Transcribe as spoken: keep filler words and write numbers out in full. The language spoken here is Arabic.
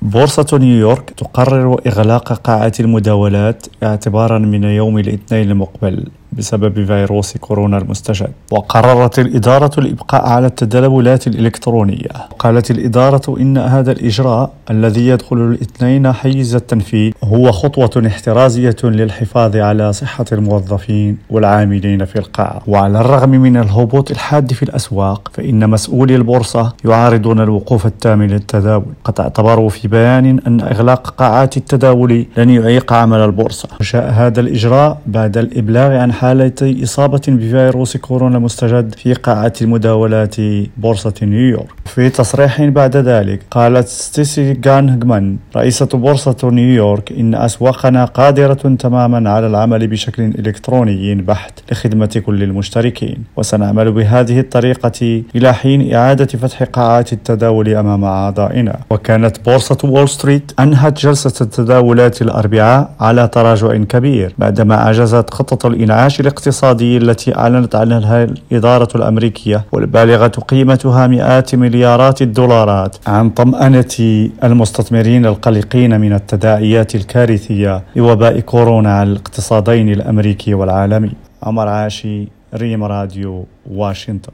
بورصة نيويورك تقرر إغلاق قاعات المداولات اعتبارا من يوم الاثنين المقبل بسبب فيروس كورونا المستجد. وقررت الإدارة الإبقاء على التداولات الإلكترونية. قالت الإدارة إن هذا الإجراء الذي يدخل الاثنين حيز التنفيذ هو خطوة احترازية للحفاظ على صحة الموظفين والعاملين في القاعة. وعلى الرغم من الهبوط الحاد في الأسواق، فإن مسؤولي البورصة يعارضون الوقوف التام للتداول. قد اعتبروا في بيان أن إغلاق قاعات التداول لن يعيق عمل البورصة. وجاء هذا الإجراء بعد الإبلاغ عن حالة إصابة بفيروس كورونا المستجد في قاعة مداولات بورصة نيويورك. في تصريح بعد ذلك، قالت ستيسي غانهمان رئيسة بورصة نيويورك إن أسواقنا قادرة تماما على العمل بشكل إلكتروني بحت لخدمة كل المشتركين، وسنعمل بهذه الطريقة إلى حين إعادة فتح قاعات التداول أمام أعضائنا. وكانت بورصة وول ستريت أنهت جلسة التداولات الأربعاء على تراجع كبير بعدما أجازت خطة الإنعاش الاقتصادي التي أعلنت عنها الإدارة الأمريكية والبالغة قيمتها مئات مليارات الدولارات عن طمأنة المستثمرين القلقين من التداعيات الكارثية لوباء كورونا على الاقتصادين الأمريكي والعالمي. عمر عاشي، ريم راديو، واشنطن.